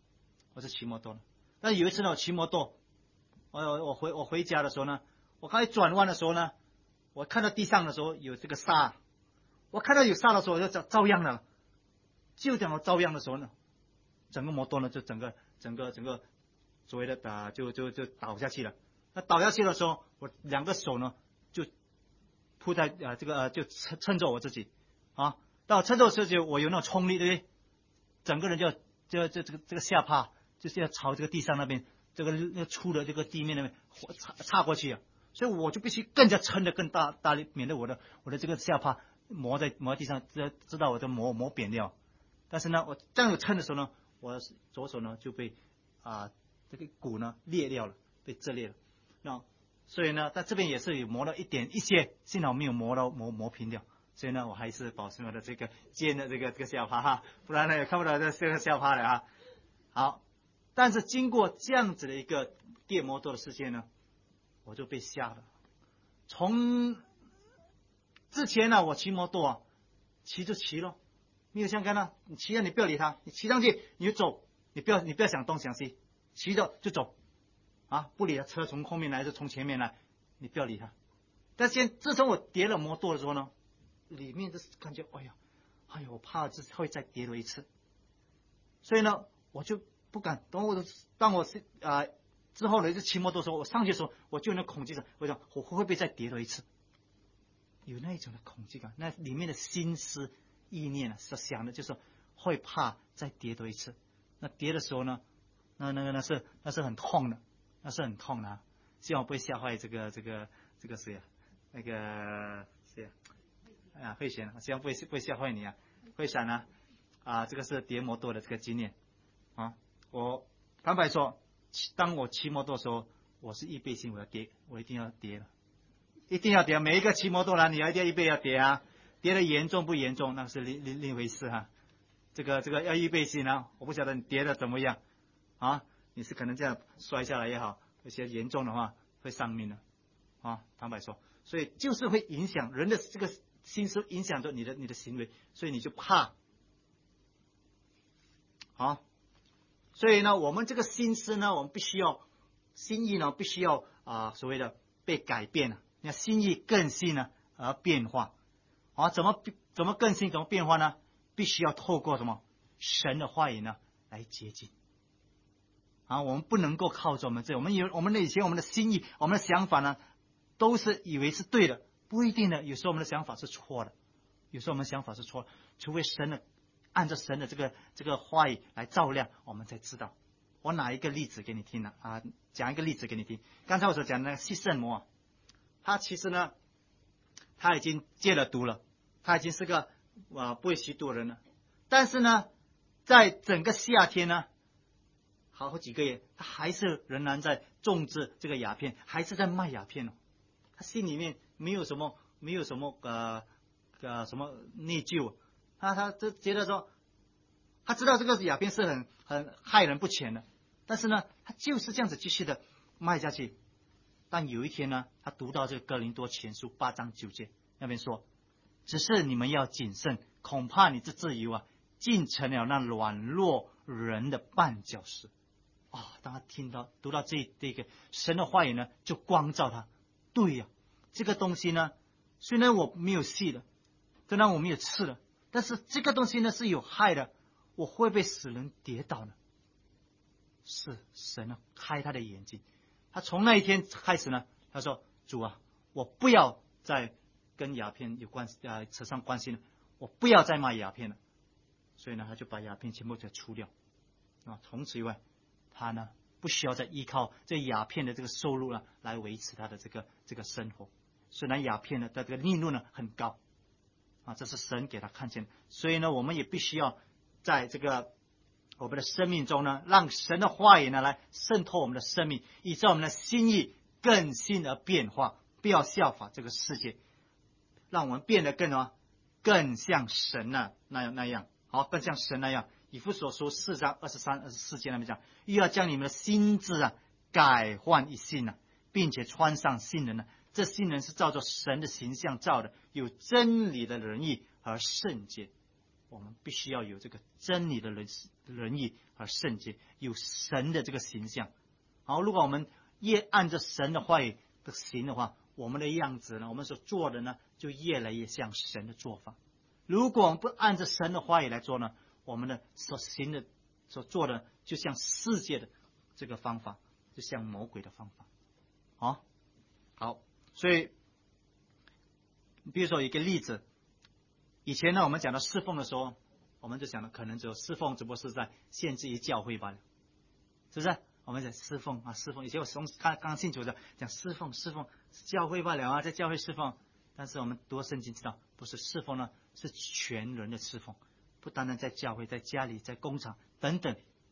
但有一次呢我骑摩托，我回家的时候呢，我刚才转弯的时候呢，我看到地上的时候有这个沙，我看到有沙的时候我就照样了，就讲我照样的时候呢，整个摩托呢就整个所谓的就倒下去了。那倒下去的时候，我2个手呢就扑在就撑着我自己到撑着我自己，我有那种冲力，对不对？整个人就这个下巴就是要朝这个地上那边这个粗的这个地面那边插过去所以我就必须更加撑得更大力，免得我的这个下巴磨在地上，知道我的磨扁掉。但是呢，我这样有撑的时候呢， 我左手呢就被这个骨呢裂掉了，被割裂了。那所以呢，在这边也是有磨了一些，幸好没有磨平掉。所以呢，我还是保持我的这个尖的这个下巴哈，不然呢也看不到这个下巴了啊。好，但是经过这样子的一个跌摩多的事件呢，我就被吓了。从之前呢，我骑摩托骑就骑咯，没有像刚刚你骑了你不要理他，你骑上去你就走，你不要想东想西，骑着就走不理他，车从后面来还是从前面来，你不要理他。但自从我跌了摩托的时候呢，里面就是感觉哎呦，我怕会再跌落一次，所以呢，我就不敢。当我之后呢，就骑摩托的时候，我上去的时候，我就有那恐惧感，我想我会不会再跌落一次？有那一种的恐惧感，那里面的心思意念所想的就是会怕再跌多一次。那跌的时候呢，那是很痛的，那是很痛的啊。希望不会吓坏这个谁啊？那个谁啊？慧贤，希望不会吓坏你啊。慧闪这个是跌摩托的这个经验啊。我坦白说，当我骑摩托的时候，我是预备性我一定要跌了。一定要跌，每一个骑摩托人你一定要预备要跌啊，跌的严重不严重那是另一回事哈。这个要预备心啊，我不晓得你跌的怎么样啊，你是可能这样摔下来也好，有些严重的话会丧命的坦白说，所以就是会影响人的这个心思，影响着你的行为，所以你就怕所以呢，我们这个心思呢，我们心意呢必须要所谓的被改变了。那心意更新呢而变化怎么更新怎么变化呢？必须要透过什么神的话语呢来接近我们不能够靠着我们我们以前我们的心意我们的想法呢都是以为是对的，不一定的，有时候我们的想法是错的，除非按照神的这个话语来照亮，我们才知道。我拿一个例子给你听讲一个例子给你听。刚才我所讲的那个西圣魔他其实呢，他已经戒了毒了，他已经是个不会吸毒的人了。但是呢，在整个夏天呢，好几个月，他还是仍然在种植这个鸦片，还是在卖鸦片他心里面没有什么什么内疚他就觉得说，他知道这个鸦片是很害人不浅的，但是呢，他就是这样子继续的卖下去。但有一天呢，他读到这个哥林多前书8章9节那边说，只是你们要谨慎，恐怕你这自由竟成了那软弱人的绊脚石当他读到这个神的话语呢，就光照他。对呀，这个东西呢，虽然我没有吸的，虽然我没有吃的，但是这个东西呢是有害的，我会不会使人跌倒呢？是神开他的眼睛。他从那一天开始呢，他说：“主我不要再跟鸦片有关系扯上关系了，我不要再卖鸦片了。”所以呢，他就把鸦片全部给除掉从此以外，他呢不需要再依靠这鸦片的这个收入来维持他的这个生活。虽然鸦片的这个利润呢很高这是神给他看见的。所以呢，我们也必须要在这个我们的生命中呢，让神的话语呢来渗透我们的生命，以致我们的心意更新而变化，不要效法这个世界，让我们变得更像神那样更像神那样。以弗所书4章23、24节那边讲，又要将你们的心智改换一新并且穿上新人这新人是照着神的形象造的，有真理的仁义和圣洁。我们必须要有这个真理的仁义和圣洁，有神的这个形象。如果我们越按着神的话语的行的话，我们的样子呢，我们所做的呢，就越来越像神的做法。如果我们不按着神的话语来做呢，我们的所做的就像世界的这个方法，就像魔鬼的方法。好，所以比如说一个例子，以前呢，我们讲到侍奉的时候，我们就想到可能只有侍奉只不过是在限制于教会罢了，是不是？我们讲侍奉侍奉，以前我刚清楚的讲侍奉教会罢了在教会侍奉。但是我们读圣经知道，不是侍奉呢，是全人的侍奉，不单单在教会，在家里，在工厂等等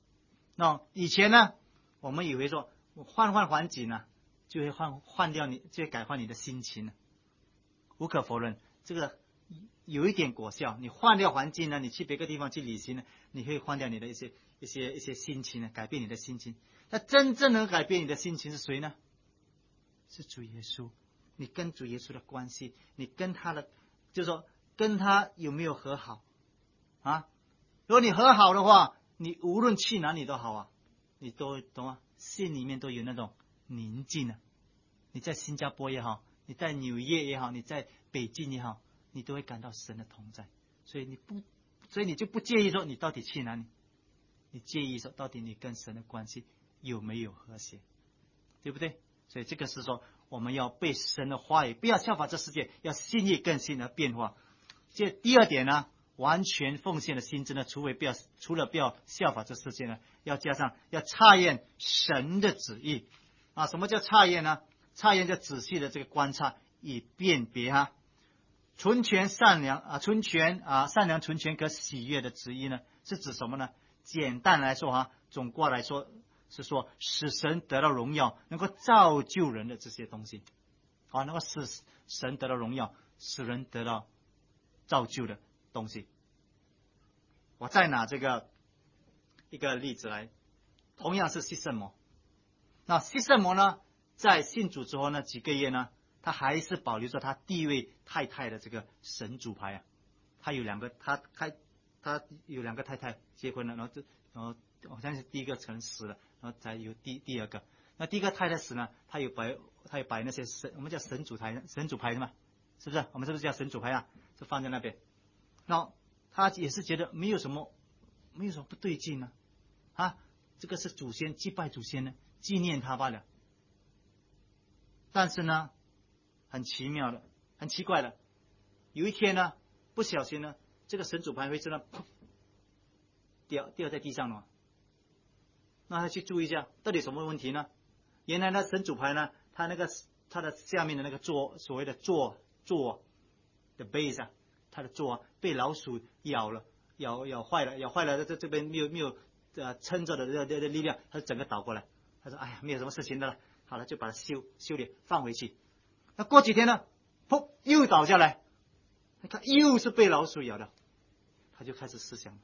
那以前呢，我们以为说我换环境呢，就会换掉你，就会改换你的心情呢。无可否认，这个有一点果效。你换掉环境呢，你去别个地方去旅行呢，你会换掉你的一些心情呢，改变你的心情。那真正能改变你的心情是谁呢？是主耶稣。你跟主耶稣的关系，你跟他的，就是说跟他有没有和好啊？如果你和好的话，你无论去哪里都好啊，你都懂啊，心里面都有那种宁静啊。你在新加坡也好，你在纽约也好，你在北京也好，你都会感到神的同在。所以你就不介意说你到底去哪里，你介意说到底你跟神的关系有没有和谐，对不对？所以这个是说我们要被神的话语，不要效法这世界，要心意更新的变化。这第二点呢，完全奉献的心智呢，除了不要效法这世界呢，要加上要察验神的旨意啊。什么叫察验呢？察验就仔细的这个观察，以辨别纯全善良善良纯全可喜悦的旨意呢，是指什么呢？简单来说总括来说是说使神得到荣耀，能够造就人的这些东西能够使神得到荣耀，使人得到造就的东西。我再拿这个一个例子来，同样是西圣摩。那西圣摩呢，在信主之后呢，几个月呢，他还是保留着他第一位太太的这个神主牌他有两个太太结婚了，然后我相信第一个可能死了，然后才有第二个。那第一个太太死呢，他有摆那些我们叫神主牌的嘛，是不是？我们是不是叫神主牌就放在那边。那他也是觉得没有什么不对劲呢这个是祖先祭拜祖先呢，纪念他罢了。但是呢，很奇妙的，很奇怪的，有一天呢，不小心呢，这个神主牌会真的掉在地上了。那他去注意一下，到底什么问题呢？原来呢，神主牌呢，它的下面的那个所谓的座的 base它的座被老鼠咬坏了，这边没有撑着的力量，它整个倒过来。他说：“哎呀，没有什么事情的了，好了，就把它修理放回去。”那过几天呢，砰，又倒下来，你看又是被老鼠咬的，他就开始思想，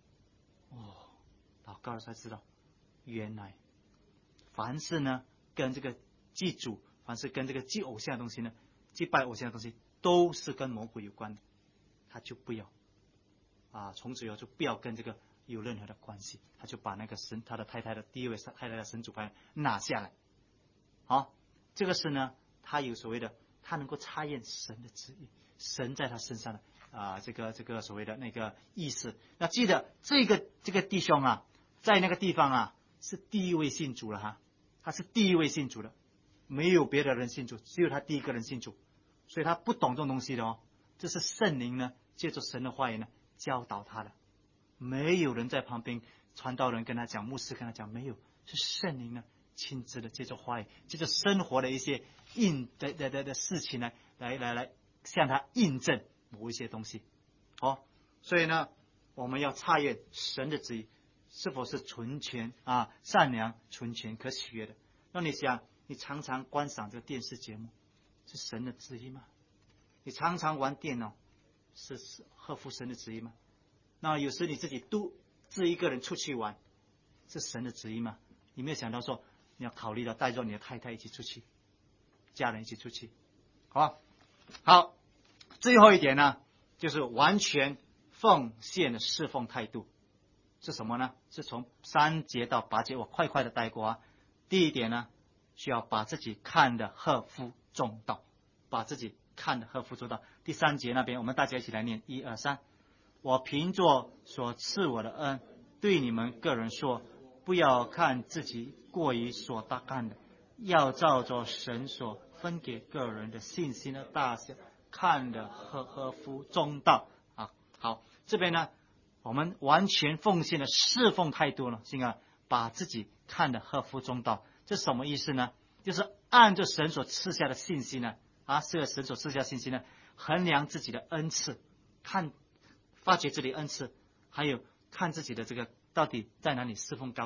祷告了才知道，原来凡是呢跟这个祭主，凡是跟这个祭偶像的东西呢，祭拜偶像的东西，都是跟魔鬼有关的，他就不要从此以后就不要跟这个有任何的关系，他就把那个他的太太的第一位太太的神主牌拿下来。好，这个是呢，他有所谓的，他能够察验神的旨意，神在他身上的这个所谓的那个意思。那记得这个弟兄在那个地方是第一位信主了他是第一位信主的，没有别的人信主，只有他第一个人信主，所以他不懂这种东西的这是圣灵呢借着神的话语呢教导他的，没有人在旁边，传道人跟他讲，牧师跟他讲，没有，是圣灵呢亲自的借着话语，借着生活的一些的事情呢来向他印证某一些东西。所以呢，我们要察验神的旨意是否是纯全善良、纯全、可喜悦的。那你想，你常常观赏这个电视节目，是神的旨意吗？你常常玩电脑，是合乎神的旨意吗？那有时你自己一个人出去玩，是神的旨意吗？你没有想到说，你要考虑到带着你的太太一起出去，家人一起出去，好，最后一点呢，就是完全奉献的侍奉态度是什么呢？是从3节到8节，我快的带过第一点呢，需要把自己看得合乎中道，把自己看得合乎中道。第3节那边，我们大家一起来念，1、2、3。我凭着所赐我的恩，对你们个人说，不要看自己过于所当看的，要照着神所分给个人的信心的大小，看得合乎中道好，这边呢，我们完全奉献的侍奉态度呢，把自己看得合乎中道。这是什么意思呢？就是按照神所赐下的信息呢，神所赐下的信息呢，衡量自己的恩赐，发掘自己的恩赐，还有看自己的这个到底在哪里侍奉岗位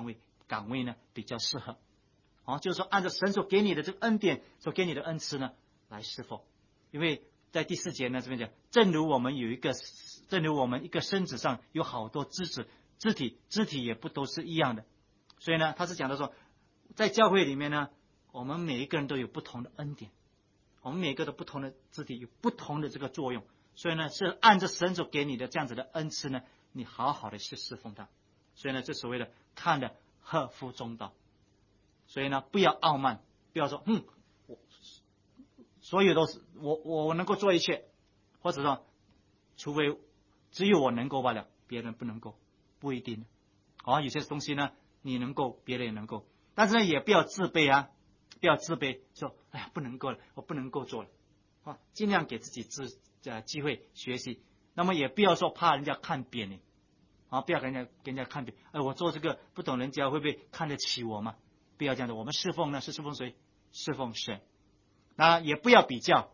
岗位呢比较适合。就是说按照神所给你的这个恩典，所给你的恩赐呢来侍奉。因为在第4节呢这边讲，正如我们一个身子上有好多肢体也不都是一样的。所以呢他是讲的说，在教会里面呢，我们每一个人都有不同的恩典，我们每一个的不同的肢体有不同的这个作用。所以呢是按照神所给你的这样子的恩赐呢，你好好的去侍奉他。所以呢这所谓的看得合乎中道。所以呢不要傲慢，不要说我所有都是我能够做一切，或者说除非只有我能够罢了，别人不能够，不一定。有些东西呢你能够，别人也能够。但是呢也不要自卑啊，不要自卑说哎呀不能够了，我不能够做了。尽量给自己机会学习。那么也不要说怕人家看扁你，不要给人家看扁。我做这个不懂，人家会不会看得起我吗？不要这样的。我们侍奉呢是侍奉谁？侍奉神。那也不要比较，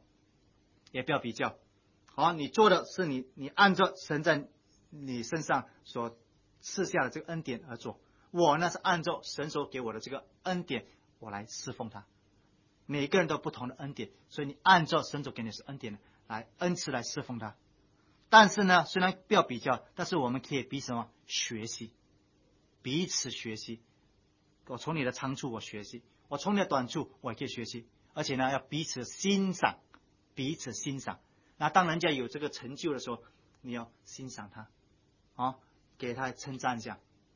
你做的是你按照神在你身上所赐下的这个恩典而做。我呢是按照神所给我的这个恩典，我来侍奉他。每个人都有不同的恩典，所以你按照神所给你的恩典来恩赐来侍奉他。但是呢虽然不要比较，但是我们可以彼此学习，彼此学习。我从你的长处我学习，我从你的短处我也可以学习。而且呢要彼此欣赏，那当人家有这个成就的时候，你要欣赏他，给他称赞一下。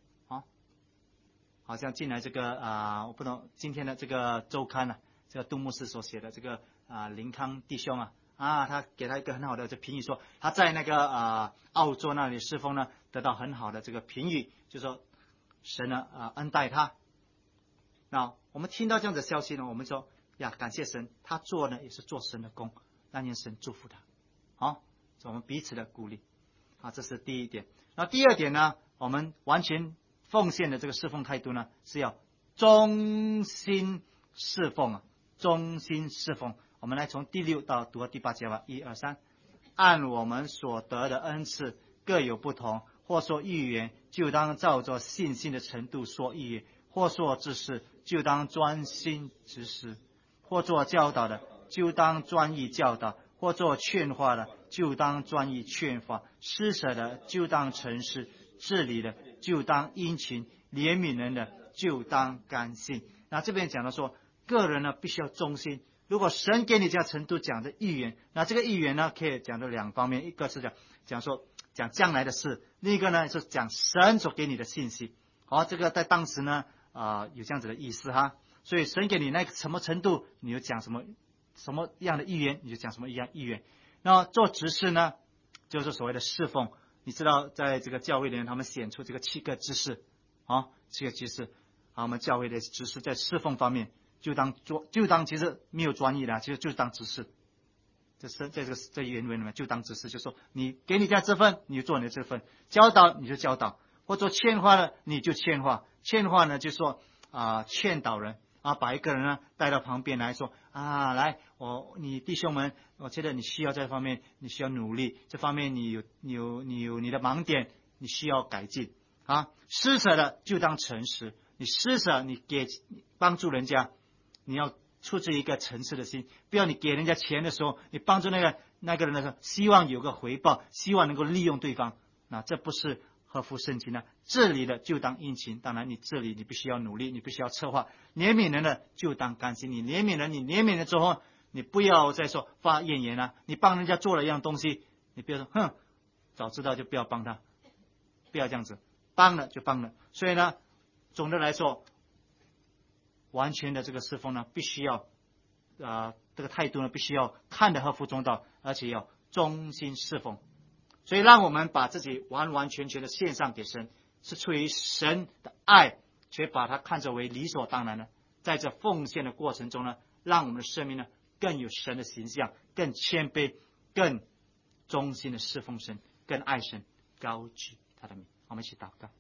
好像进来这个我不懂今天的这个周刊呢，这个杜牧师所写的这个林康弟兄他给他一个很好的这评语，说他在那个澳洲那里侍奉呢得到很好的这个评语，就说神呢恩待他。那我们听到这样的消息呢，我们说感谢神，他做呢也是做神的工，让神祝福他。我们彼此的鼓励。这是第一点。那第二点呢，我们完全奉献的这个侍奉态度呢，是要忠心侍奉。我们来从第6到读到第8节吧。1、2、3。按我们所得的恩赐各有不同，或说预言，就当照着信心的程度说预言；或说知识，就当专心知识；或做教导的，就当专一教导；或做劝化的，就当专一劝化；施舍的，就当诚实；治理的，就当殷勤；怜悯人的，就当甘心。那这边讲的说，个人呢必须要忠心。如果神给你这样程度讲的预言，那这个预言呢可以讲的2方面，一个是讲将来的事，另一个呢是讲神所给你的信息。这个在当时呢有这样子的意思所以神给你那个什么程度，你就讲什么样的预言，你就讲什么样预言。那做执事呢，就是所谓的侍奉。你知道在这个教会里面，他们选出这个7个执事7个执事。我们教会的执事在侍奉方面就当其实没有专一的，其实就当执事。在原文里面就当执事，就说你给你这份，你就做你的这份；教导你就教导，或者劝化了你就劝化。劝化呢就说劝导人把一个人呢带到旁边来说来你弟兄们，我觉得你需要这方面你需要努力，这方面你有你的盲点，你需要改进施舍的就当诚实，你施舍你给帮助人家，你要出自一个诚实的心，不要你给人家钱的时候，你帮助那个人的时候，希望有个回报，希望能够利用对方，那这不是合乎圣经。治理的就当殷勤，当然你治理你必须要努力，你必须要策划。怜悯人的就当甘心，你怜悯人之后，你不要再说发怨言你帮人家做了一样东西，你不要说早知道就不要帮他，不要这样子，帮了就帮了。所以呢总的来说，完全的这个侍奉呢，必须要这个态度呢，必须要看得合乎中道，而且要忠心侍奉。所以让我们把自己完完全全的献上给神，是出于神的爱，却把它看作为理所当然的。在这奉献的过程中呢，让我们的生命呢更有神的形象，更谦卑，更忠心的侍奉神，更爱神，高举他的名。我们一起祷告。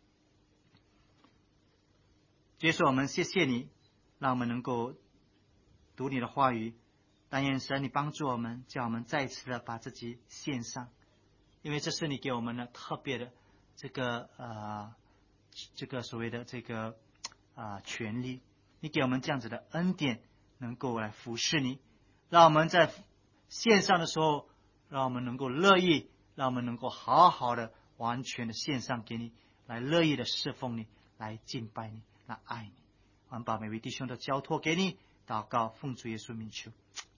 耶稣，我们谢谢你，让我们能够读你的话语。但愿神你帮助我们，叫我们再次的把自己献上，因为这是你给我们的特别的这个所谓的这个权利，你给我们这样子的恩典，能够来服侍你，让我们在线上的时候，让我们能够乐意，让我们能够好好的完全的献上给你，来乐意的侍奉你，来敬拜你，来爱你。我们把每位弟兄都交托给你，祷告奉主耶稣名求，